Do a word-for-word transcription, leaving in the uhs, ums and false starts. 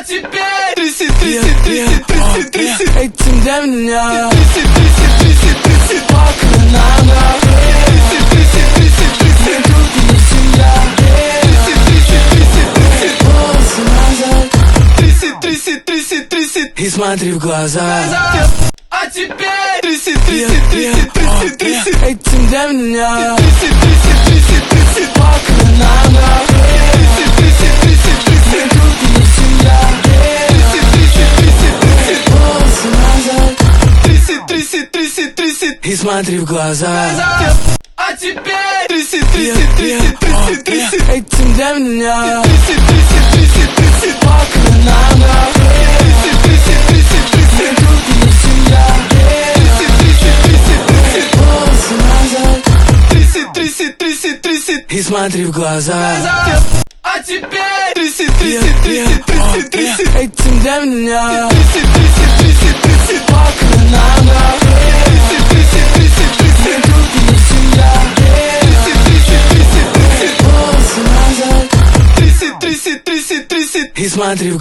теперь тридцать, тридцать, тридцать, тридцать, тридцать. Этим для меня тридцать, тридцать, тридцать, тридцать. пока не надо. тридцать, тридцать, тридцать, тридцать. Тут не семья. тридцать, тридцать, тридцать, тридцать. Волосы назад тридцать, тридцать, тридцать, тридцать. и смотри в глаза. А теперь тридцать, тридцать, тридцать, тридцать, тридцать. Этим для меня тридцать, тридцать, тридцать, тридцать. пока не надо. тридцать, тридцать, тридцать, тридцать. Тут не семья. тридцать, тридцать, тридцать, тридцать. Волосы назад тридцать, тридцать, тридцать, тридцать. и смотри в глаза. А теперь тридцать, тридцать, тридцать, тридцать, тридцать. Этим для меня тридцать, тридцать, тридцать, тридцать. пока не надо. тридцать, тридцать, тридцать, тридцать. Тут не семья. тридцать, тридцать, тридцать, тридцать. Волосы назад тридцать, тридцать, тридцать, тридцать. и смотри в глаза. А теперь тридцать, тридцать, тридцать, тридцать, тридцать. Этим для меня тридцать, тридцать, тридцать, тридцать. пока не надо. тридцать, тридцать, тридцать, тридцать. Тут не семья. тридцать, тридцать, тридцать, тридцать. Волосы назад тридцать, тридцать, тридцать, тридцать. и смотри в